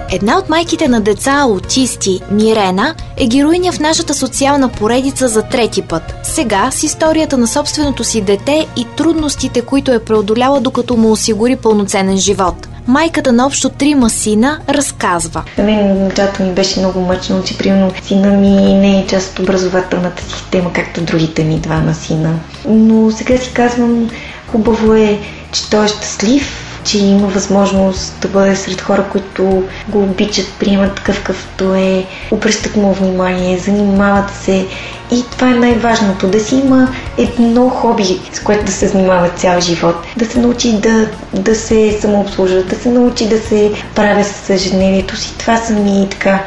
Една от майките на деца аутисти, Мирена, е героиня в нашата социална поредица за трети път. Сега с историята на собственото си дете и трудностите, които е преодоляла, докато му осигури пълноценен живот. Майката на общо 3 сина разказва. За мен началото ми беше много мъчно, че примерно сина ми не е част от образователната система, както другите ми 2 сина. Но сега си казвам, хубаво е, че той е щастлив, че има възможност да бъде сред хора, които го обичат, приемат такъв какъвто е, обръщат му внимание, занимават се. И това е най-важното, да си има едно хоби, с което да се занимава цял живот. Да се научи да се самообслужва, да се научи да се правя с ежедневието си. Това са ми така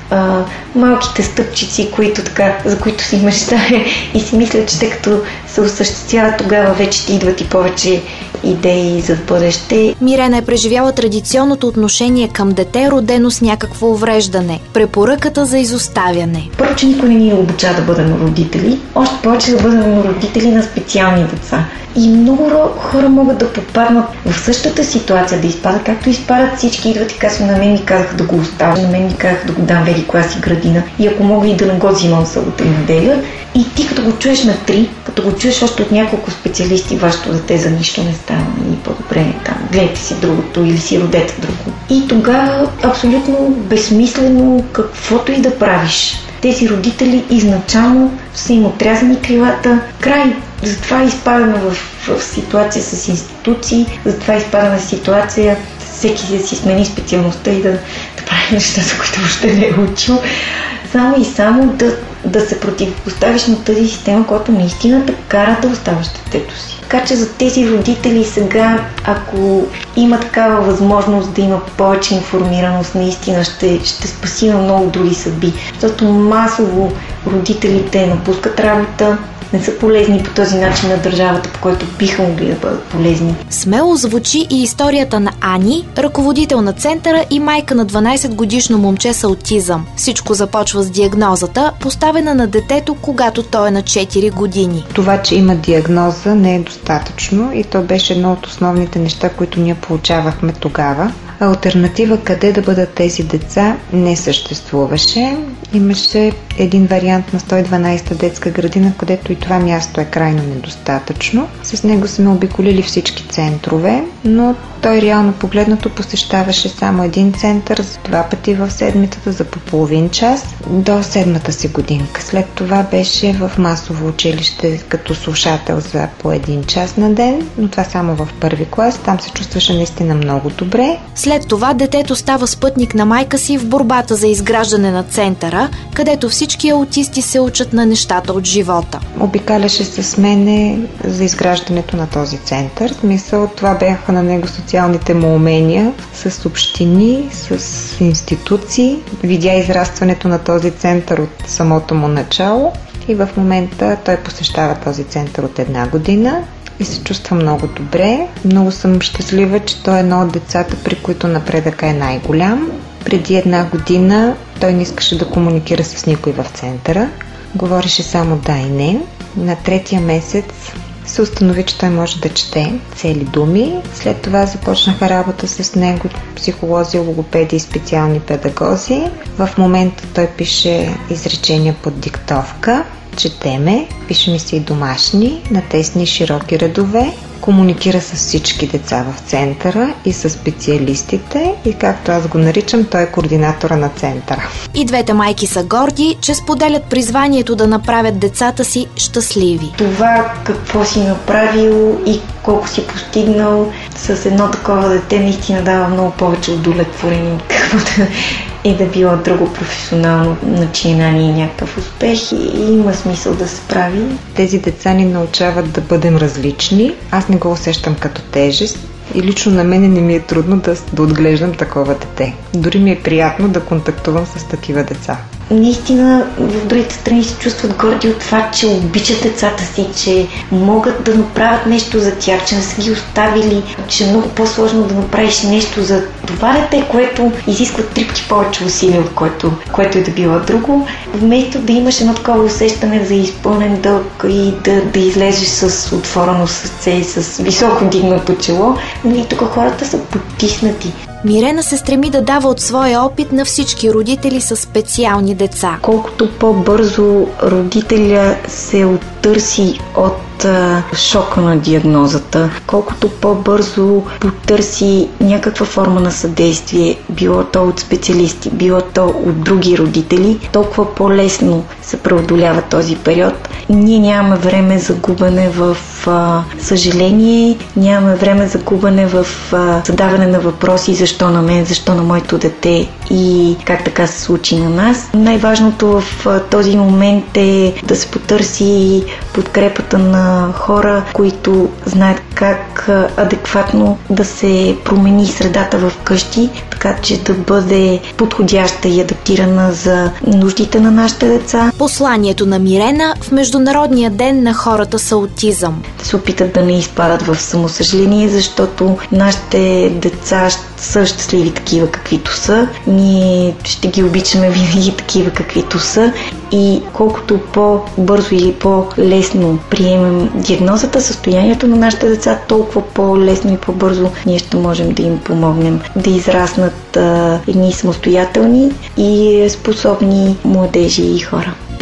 малките стъпчици, за които си мечтая и си мисля, че тъй като се осъществяват, тогава вече ти идват и повече идеи за бъдеще. Мирена е преживяла традиционното отношение към дете, родено с някакво увреждане. Препоръката за изоставяне. Първо, че никой не ни обуча да бъдем родители, още повече да бъдем родители на специални деца. И много хора могат да попаднат в същата ситуация, да изпадат, както изпадат всички, идват и казват, на мен ми казаха да го оставя, на мен ми казаха да го дам вели клас и градина и ако мога и да не го взимам събота и неделя. И ти като го чуеш на 3, като го чуеш още от няколко специалисти, вашето дете за нищо не става и по-добре там, гледайте си другото или си родете друго. И тогава абсолютно безсмислено каквото и да правиш. Тези родители изначално са им отрязани крилата. Край. Затова изпадаме в ситуация с институции, затова изпадаме в ситуация всеки да си смени специалността и да прави неща, за които въобще не е учил. Само и само да се противопоставиш на тази система, която наистина те кара да оставаш детето си. Така че за тези родители сега, ако има такава възможност да има повече информираност, наистина ще спаси на много други съдби. Защото масово родителите напускат работа, не са полезни по този начин на държавата, по който биха могли да бъдат полезни. Смело звучи и историята на Ани, ръководител на центъра и майка на 12-годишно момче с аутизъм. Всичко започва с диагнозата, поставена на детето, когато той е на 4 години. Това, че има диагноза, не е достатъчно и то беше едно от основните неща, които ние получавахме тогава. Алтернатива къде да бъдат тези деца не съществуваше. Имаше един вариант на 112-та детска градина, където и това място е крайно недостатъчно. С него сме обиколили всички центрове, но той реално погледнато посещаваше само един център за 2 пъти в седмицата за по половин час до 7-та си годинка. След това беше в масово училище като слушател за по 1 час на ден, но това само в 1-ви клас. Там се чувстваше наистина много добре. След това детето става спътник на майка си в борбата за изграждане на центъра, където всички аутисти се учат на нещата от живота. Обикаляше с мене за изграждането на този център. В смисъл, това бяха на него социалните му умения с общини, с институции. Видя израстването на този център от самото му начало и в момента той посещава този център от 1 година. И се чувства много добре. Много съм щастлива, че той е едно от децата, при които напредъка е най-голям. Преди 1 година той не искаше да комуникира с никой в центъра. Говореше само да и не. На 3-я месец се установи, че той може да чете цели думи. След това започнаха работа с него психолози, логопеди и специални педагози. В момента той пише изречения под диктовка. Четеме, пишем си и домашни, на тесни широки редове, комуникира с всички деца в центъра и с специалистите и както аз го наричам, той е координатора на центъра. И двете майки са горди, че споделят призванието да направят децата си щастливи. Това какво си направил и колко си постигнал с едно такова дете наистина дава много повече удовлетворение, каквото и да било друго професионално начинание и някакъв успех и има смисъл да се прави. Тези деца ни научават да бъдем различни. Аз не го усещам като тежест и лично на мен не ми е трудно да отглеждам такова дете. Дори ми е приятно да контактувам с такива деца. Наистина в другите страни се чувстват горди от това, че обичат децата си, че могат да направят нещо за тях, че не са ги оставили, че е много по-сложно да направиш нещо за това дете, което изисква 3 пъти повече усилия, от което е да било друго. Вместо да имаш едно такова усещане за изпълнен дълг и да излезеш с отворено сърце и с високо дигнато чело, нали, тук хората са потиснати. Мирена се стреми да дава от своя опит на всички родители с специални деца. Колкото по-бързо родителя се оттърси от шока на диагнозата, колкото по-бързо потърси някаква форма на съдействие, било то от специалисти, било то от други родители, толкова по-лесно се преодолява този период. Ние нямаме време за губене в съжаление, нямаме време за губене в задаване на въпроси защо на мен, защо на моето дете и как така се случи на нас. Най-важното в този момент е да се потърси подкрепата на хора, които знаят как адекватно да се промени средата в къщи, така че да бъде подходяща и адаптирана за нуждите на нашите деца. Посланието на Мирена в Международния ден на хората с аутизъм. Да се опитат да не изпадат в самосъжаление, защото нашите деца са щастливи такива каквито са. Ние ще ги обичаме винаги такива каквито са и колкото по-бързо или по-лесно приемем диагнозата, състоянието на нашите деца, толкова по-лесно и по-бързо ние ще можем да им помогнем да израснат едни самостоятелни и способни младежи и хора.